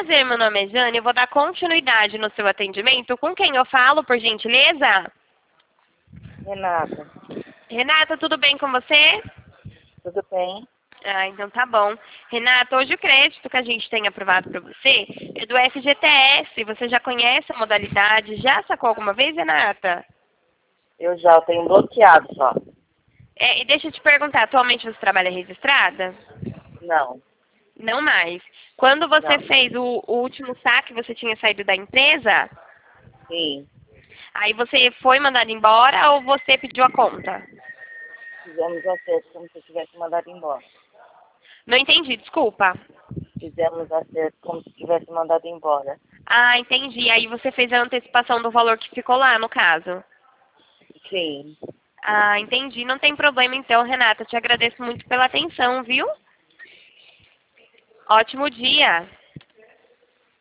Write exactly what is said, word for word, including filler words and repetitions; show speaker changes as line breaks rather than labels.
prazer, meu nome é Jane. Eu vou dar continuidade no seu atendimento. Com quem eu falo, por gentileza?
Renata,
Renata, tudo bem com você?
tudo bem?
Ah, então tá bom. Renata, hoje o crédito que a gente tem aprovado para você é do F G T S. Você já conhece a modalidade? Já sacou alguma vez, Renata?
Eu já tenho bloqueado só.
É, e deixa eu te perguntar, atualmente você trabalha registrada?
Não,
Não mais. Quando você
não.
fez o, o último saque, você tinha saído da empresa?
Sim,
Aí você foi mandado embora ou você pediu a conta?
fizemos acerto como se eu tivesse mandado embora.
Não entendi, desculpa.
Fizemos acerto como se tivesse mandado embora.
Ah, entendi. Aí você fez a antecipação do valor que ficou lá, no caso.
Sim,
Ah, entendi. Não tem problema então, Renata. Eu te agradeço muito pela atenção, viu? Ótimo dia.